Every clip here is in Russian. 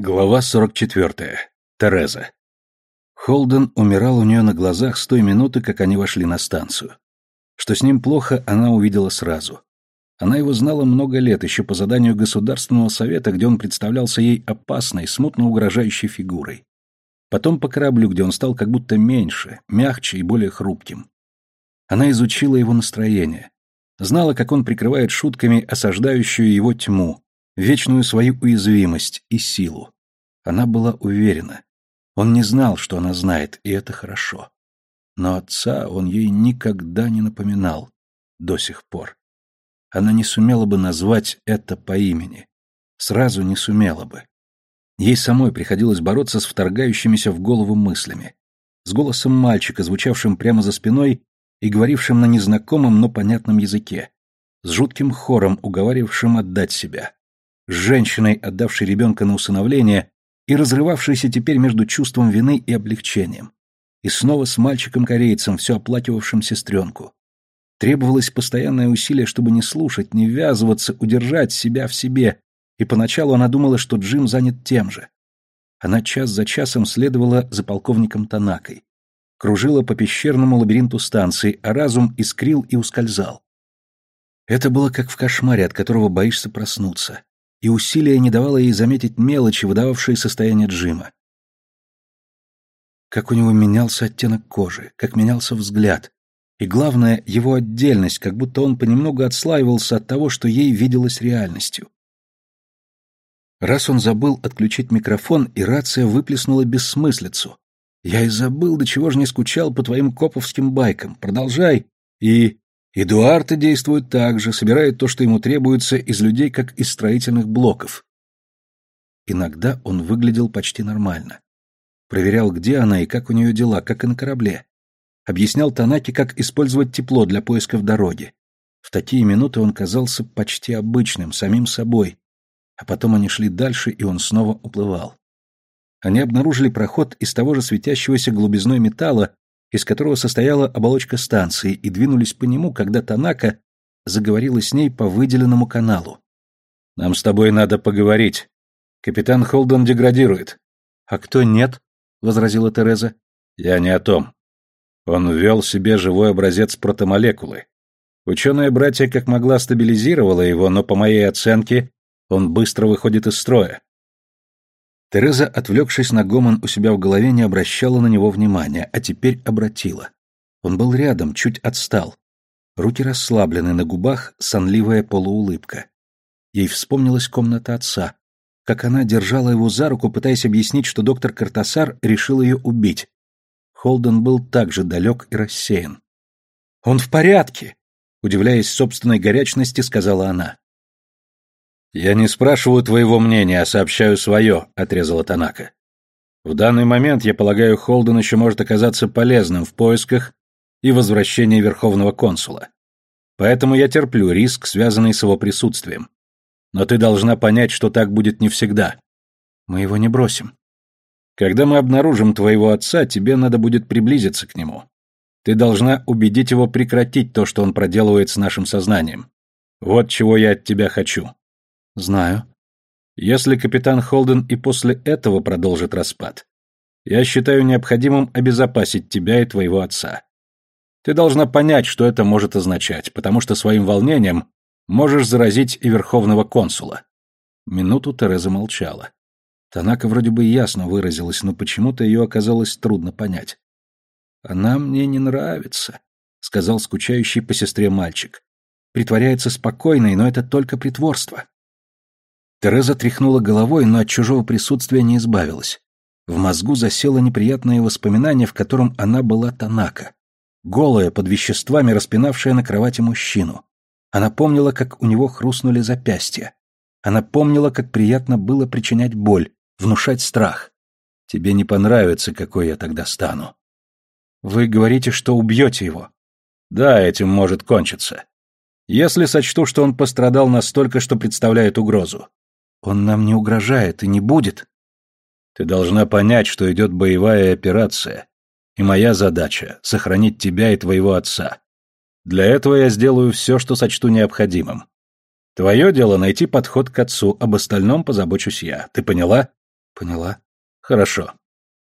Глава 44. Тереза. Холден умирал у нее на глазах с той минуты, как они вошли на станцию. Что с ним плохо, она увидела сразу. Она его знала много лет, еще по заданию Государственного совета, где он представлялся ей опасной, смутно угрожающей фигурой. Потом по кораблю, где он стал как будто меньше, мягче и более хрупким. Она изучила его настроение. Знала, как он прикрывает шутками осаждающую его тьму, вечную свою уязвимость и силу. Она была уверена. Он не знал, что она знает, и это хорошо. Но отца он ей никогда не напоминал. До сих пор. Она не сумела бы назвать это по имени. Сразу не сумела бы. Ей самой приходилось бороться с вторгающимися в голову мыслями. С голосом мальчика, звучавшим прямо за спиной и говорившим на незнакомом, но понятном языке. С жутким хором, уговаривавшим отдать себя. С женщиной, отдавшей ребенка на усыновление, и разрывавшейся теперь между чувством вины и облегчением. И снова с мальчиком-корейцем, все оплакивавшим сестренку. Требовалось постоянное усилие, чтобы не слушать, не ввязываться, удержать себя в себе, и поначалу она думала, что Джим занят тем же. Она час за часом следовала за полковником Танакой. Кружила по пещерному лабиринту станции, а разум искрил и ускользал. Это было как в кошмаре, от которого боишься проснуться. И усилие не давало ей заметить мелочи, выдававшие состояние Джима. Как у него менялся оттенок кожи, как менялся взгляд. И главное, его отдельность, как будто он понемногу отслаивался от того, что ей виделось реальностью. Раз он забыл отключить микрофон, и рация выплеснула бессмыслицу. «Я и забыл, до чего же не скучал по твоим коповским байкам. Продолжай!» И Дуарте действует так же, собирает то, что ему требуется, из людей, как из строительных блоков. Иногда он выглядел почти нормально. Проверял, где она и как у нее дела, как и на корабле. Объяснял Танаке, как использовать тепло для поисков дороги. В такие минуты он казался почти обычным, самим собой. А потом они шли дальше, и он снова уплывал. Они обнаружили проход из того же светящегося голубизной металла, из которого состояла оболочка станции, и двинулись по нему, когда Танака заговорила с ней по выделенному каналу. «Нам с тобой надо поговорить. Капитан Холден деградирует». «А кто нет?» — возразила Тереза. «Я не о том. Он ввел себе живой образец протомолекулы. Ученые-братья как могла стабилизировала его, но, по моей оценке, он быстро выходит из строя». Тереза, отвлекшись на гомон у себя в голове, не обращала на него внимания, а теперь обратила. Он был рядом, чуть отстал. Руки расслаблены, на губах сонливая полуулыбка. Ей вспомнилась комната отца, как она держала его за руку, пытаясь объяснить, что доктор Картасар решил ее убить. Холден был так же далек и рассеян. «Он в порядке!» — удивляясь собственной горячности, сказала она. «Я не спрашиваю твоего мнения, а сообщаю свое», — отрезала Танака. «В данный момент, я полагаю, Холден еще может оказаться полезным в поисках и возвращении Верховного консула. Поэтому я терплю риск, связанный с его присутствием. Но ты должна понять, что так будет не всегда. Мы его не бросим. Когда мы обнаружим твоего отца, тебе надо будет приблизиться к нему. Ты должна убедить его прекратить то, что он проделывает с нашим сознанием. Вот чего я от тебя хочу». «Знаю. Если капитан Холден и после этого продолжит распад, я считаю необходимым обезопасить тебя и твоего отца. Ты должна понять, что это может означать, потому что своим волнением можешь заразить и Верховного консула». Минуту Тереза молчала. Танака вроде бы ясно выразилась, но почему-то ее оказалось трудно понять. «Она мне не нравится», — сказал скучающий по сестре мальчик. «Притворяется спокойной, но это только притворство». Тереза тряхнула головой, но от чужого присутствия не избавилась. В мозгу засело неприятное воспоминание, в котором она была Танака. Голая, под веществами, распинавшая на кровати мужчину. Она помнила, как у него хрустнули запястья. Она помнила, как приятно было причинять боль, внушать страх. «Тебе не понравится, какой я тогда стану». «Вы говорите, что убьете его?» «Да, этим может кончиться. Если сочту, что он пострадал настолько, что представляет угрозу». «Он нам не угрожает и не будет». «Ты должна понять, что идет боевая операция, и моя задача — сохранить тебя и твоего отца. Для этого я сделаю все, что сочту необходимым. Твое дело — найти подход к отцу, об остальном позабочусь я. Ты поняла?» Поняла. Хорошо.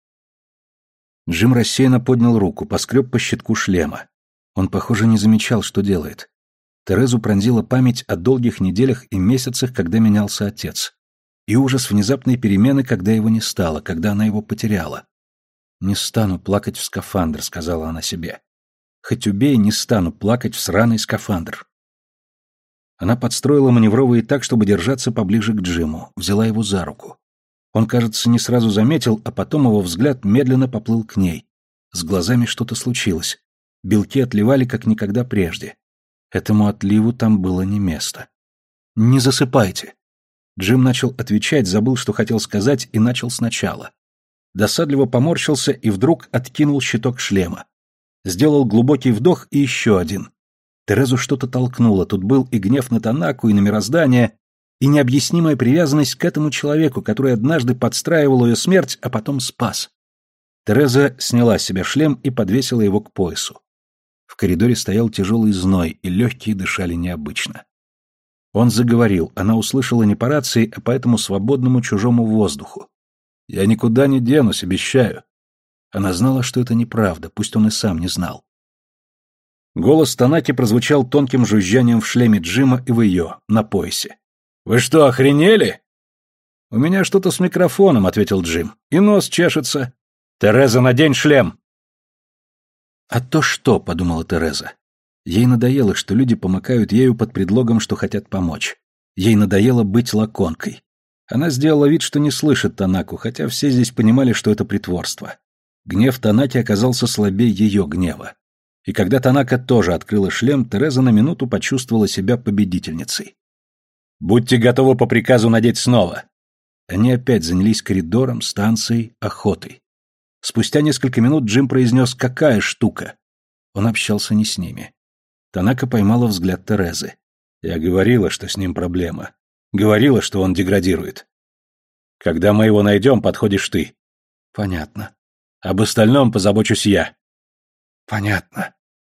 Джим рассеянно поднял руку, поскреб по щитку шлема. Он, похоже, не замечал, что делает. Терезу пронзила память о долгих неделях и месяцах, когда менялся отец. И ужас внезапной перемены, когда его не стало, когда она его потеряла. «Не стану плакать в скафандр», — сказала она себе. «Хоть убей, не стану плакать в сраный скафандр». Она подстроила маневровые так, чтобы держаться поближе к Джиму, взяла его за руку. Он, кажется, не сразу заметил, а потом его взгляд медленно поплыл к ней. С глазами что-то случилось. Белки отливали, как никогда прежде. Этому отливу там было не место. «Не засыпайте». Джим начал отвечать, забыл, что хотел сказать, и начал сначала. Досадливо поморщился и вдруг откинул щиток шлема. Сделал глубокий вдох и еще один. Терезу что-то толкнуло, тут был и гнев на Танаку, и на мироздание, и необъяснимая привязанность к этому человеку, который однажды подстраивал ее смерть, а потом спас. Тереза сняла с себя шлем и подвесила его к поясу. В коридоре стоял тяжелый зной, и легкие дышали необычно. Он заговорил, она услышала не по рации, а по этому свободному чужому воздуху. «Я никуда не денусь, обещаю». Она знала, что это неправда, пусть он и сам не знал. Голос Танаки прозвучал тонким жужжанием в шлеме Джима и в ее, на поясе. «Вы что, охренели?» «У меня что-то с микрофоном», — ответил Джим. «И нос чешется». «Тереза, надень шлем!» «А то что?» — подумала Тереза. Ей надоело, что люди помыкают ею под предлогом, что хотят помочь. Ей надоело быть лаконкой. Она сделала вид, что не слышит Танаку, хотя все здесь понимали, что это притворство. Гнев Танаки оказался слабее ее гнева. И когда Танака тоже открыла шлем, Тереза на минуту почувствовала себя победительницей. «Будьте готовы по приказу надеть снова!» Они опять занялись коридором, станцией, охотой. Спустя несколько минут Джим произнес «Какая штука?». Он общался не с ними. Танака поймала взгляд Терезы. «Я говорила, что с ним проблема. Говорила, что он деградирует. Когда мы его найдем, подходишь ты». «Понятно». «Об остальном позабочусь я». «Понятно».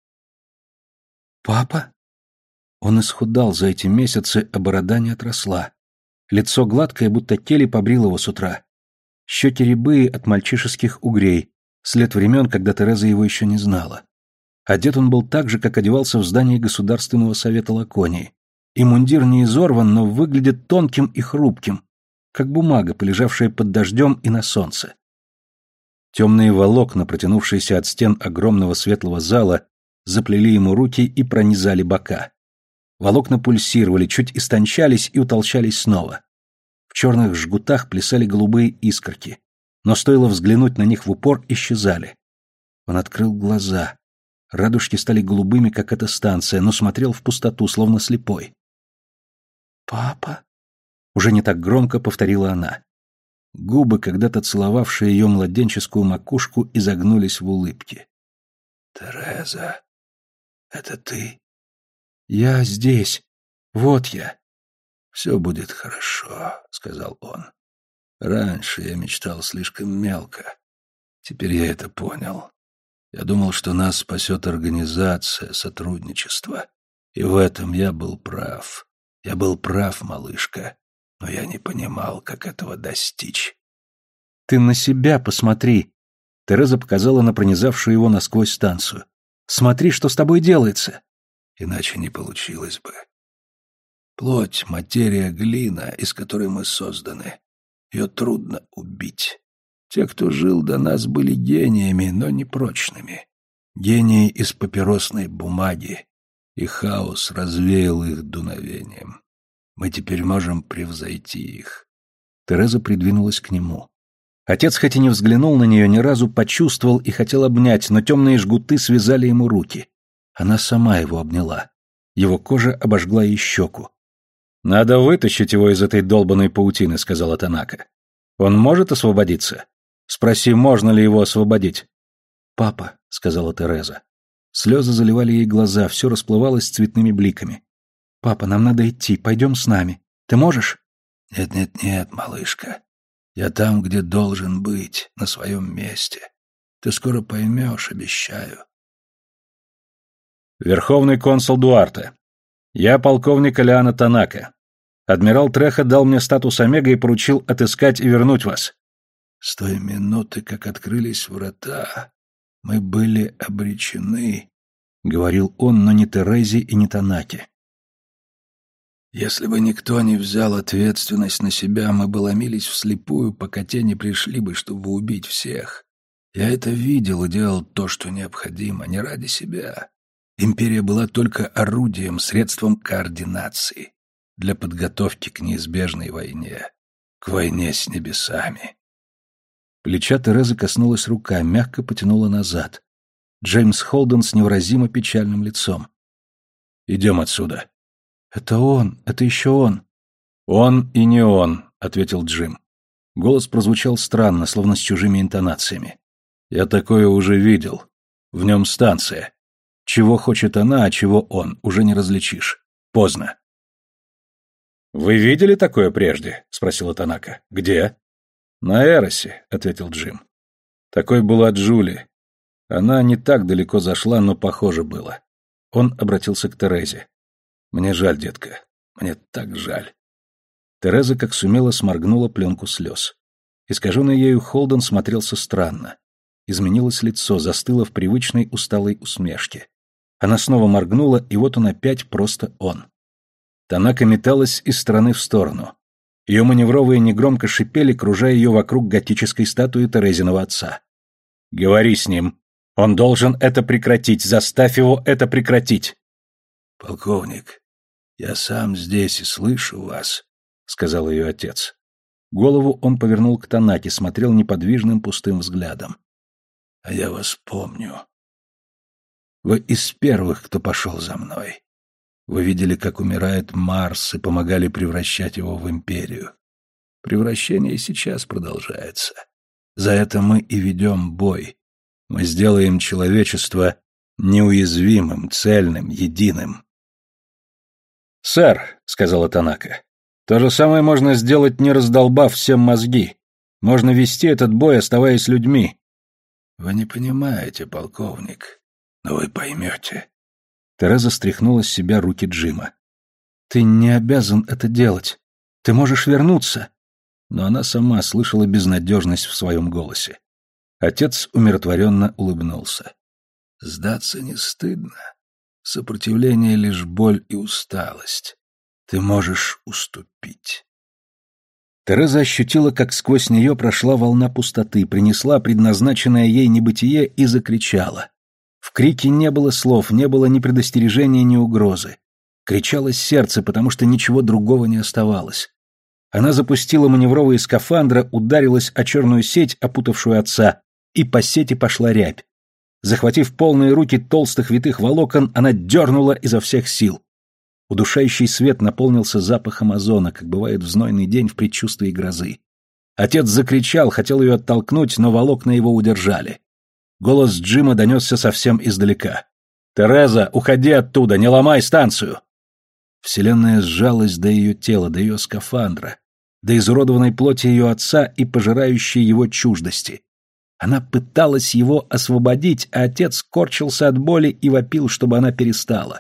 «Папа?» Он исхудал за эти месяцы, а борода не отросла. Лицо гладкое, будто Келли побрил его с утра. Щеки рябые от мальчишеских угрей, след времен, когда Тереза его еще не знала. Одет он был так же, как одевался в здании Государственного совета Лаконии. И мундир не изорван, но выглядит тонким и хрупким, как бумага, полежавшая под дождем и на солнце. Темные волокна, протянувшиеся от стен огромного светлого зала, заплели ему руки и пронизали бока. Волокна пульсировали, чуть истончались и утолщались снова. В черных жгутах плясали голубые искорки, но стоило взглянуть на них в упор, исчезали. Он открыл глаза. Радужки стали голубыми, как эта станция, но смотрел в пустоту, словно слепой. «Папа?» — уже не так громко повторила она. Губы, когда-то целовавшие ее младенческую макушку, изогнулись в улыбке. «Тереза, это ты?» «Я здесь. Вот я». «Все будет хорошо», — сказал он. «Раньше я мечтал слишком мелко. Теперь я это понял. Я думал, что нас спасет организация, сотрудничество. И в этом я был прав. Я был прав, малышка. Но я не понимал, как этого достичь». «Ты на себя посмотри», — Тереза показала на пронизавшую его насквозь станцию. «Смотри, что с тобой делается». «Иначе не получилось бы. Плоть, материя, глина, из которой мы созданы. Ее трудно убить. Те, кто жил до нас, были гениями, но непрочными. Гении из папиросной бумаги. И хаос развеял их дуновением. Мы теперь можем превзойти их». Тереза придвинулась к нему. Отец, хоть и не взглянул на нее, ни разу почувствовал и хотел обнять, но темные жгуты связали ему руки. Она сама его обняла. Его кожа обожгла ей щеку. «Надо вытащить его из этой долбанной паутины», — сказала Танака. «Он может освободиться? Спроси, можно ли его освободить». «Папа», — сказала Тереза. Слезы заливали ей глаза, все расплывалось цветными бликами. «Папа, нам надо идти, пойдем с нами. Ты можешь?» «Нет, малышка. Я там, где должен быть, на своем месте. Ты скоро поймешь, обещаю». Верховный консул Дуарте. Я полковник Элиана Танака. Адмирал Треха дал мне статус Омега и поручил отыскать и вернуть вас. С той минуты, как открылись врата, мы были обречены, — говорил он, но не Терезе и не Танаке. Если бы никто не взял ответственность на себя, мы бы ломились вслепую, пока те не пришли бы, чтобы убить всех. Я это видел и делал то, что необходимо, не ради себя. Империя была только орудием, средством координации для подготовки к неизбежной войне, к войне с небесами. Плеча Терезы коснулась рука, мягко потянула назад. Джеймс Холден с невыразимо печальным лицом. «Идем отсюда». «Это он, это еще он». «Он и не он», — ответил Джим. Голос прозвучал странно, словно с чужими интонациями. «Я такое уже видел. В нем станция. Чего хочет она, а чего он, уже не различишь. Поздно». «Вы видели такое прежде?» — спросила Танака. «Где?» «На Эросе», — ответил Джим. «Такой была Джули. Она не так далеко зашла, но похоже было». Он обратился к Терезе. «Мне жаль, детка. Мне так жаль». Тереза, как сумела, сморгнула пленку слез. Искаженный ею Холден смотрелся странно. Изменилось лицо, застыло в привычной усталой усмешке. Она снова моргнула, и вот он опять просто он. Танака металась из стороны в сторону. Ее маневровые негромко шипели, кружая ее вокруг готической статуи Терезиного отца. «Говори с ним. Он должен это прекратить. Заставь его это прекратить». «Полковник, я сам здесь и слышу вас», — сказал ее отец. Голову он повернул к Танаке, смотрел неподвижным пустым взглядом. «А я вас помню. Вы из первых, кто пошел за мной. Вы видели, как умирает Марс, и помогали превращать его в империю. Превращение и сейчас продолжается. За это мы и ведем бой. Мы сделаем человечество неуязвимым, цельным, единым». «Сэр», — сказала Танака, — «то же самое можно сделать, не раздолбав всем мозги. Можно вести этот бой, оставаясь людьми». «Вы не понимаете, полковник, но вы поймете». Тереза стряхнула с себя руки Джима. «Ты не обязан это делать. Ты можешь вернуться». Но она сама слышала безнадежность в своем голосе. Отец умиротворенно улыбнулся. «Сдаться не стыдно. Сопротивление — лишь боль и усталость. Ты можешь уступить». Тереза ощутила, как сквозь нее прошла волна пустоты, принесла предназначенное ей небытие и закричала. В крике не было слов, не было ни предостережения, ни угрозы. Кричало сердце, потому что ничего другого не оставалось. Она запустила маневровые скафандра, ударилась о черную сеть, опутавшую отца, и по сети пошла рябь. Захватив полные руки толстых витых волокон, она дернула изо всех сил. Удушающий свет наполнился запахом озона, как бывает в знойный день в предчувствии грозы. Отец закричал, хотел ее оттолкнуть, но волокна его удержали. Голос Джима донесся совсем издалека. «Тереза, уходи оттуда, не ломай станцию!» Вселенная сжалась до ее тела, до ее скафандра, до изуродованной плоти ее отца и пожирающей его чуждости. Она пыталась его освободить, а отец корчился от боли и вопил, чтобы она перестала.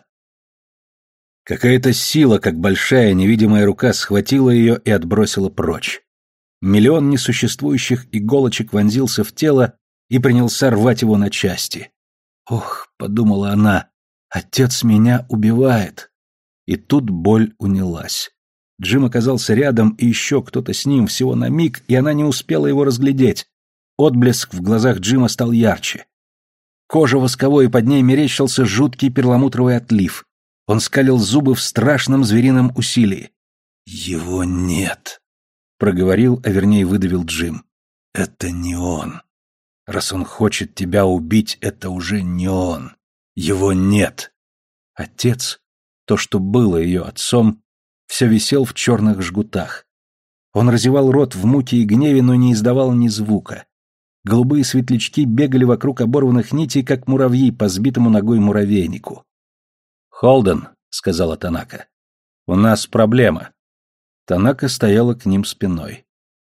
Какая-то сила, как большая невидимая рука, схватила ее и отбросила прочь. Миллион несуществующих иголочек вонзился в тело и принялся рвать его на части. «Ох», — подумала она, — «отец меня убивает». И тут боль унялась. Джим оказался рядом, и еще кто-то с ним, всего на миг, и она не успела его разглядеть. Отблеск в глазах Джима стал ярче. Кожа восковой, и под ней мерещился жуткий перламутровый отлив. Он скалил зубы в страшном зверином усилии. «Его нет», — проговорил, а вернее выдавил Джим. «Это не он. Раз он хочет тебя убить, это уже не он. Его нет». Отец, то, что было ее отцом, все висел в черных жгутах. Он разевал рот в муке и гневе, но не издавал ни звука. Голубые светлячки бегали вокруг оборванных нитей, как муравьи по сбитому ногой муравейнику. «Холден», — сказала Танака, — «у нас проблема». Танака стояла к ним спиной.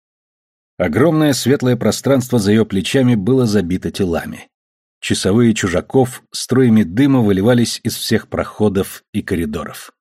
Огромное светлое пространство за ее плечами было забито телами. Часовые чужаков струями дыма выливались из всех проходов и коридоров.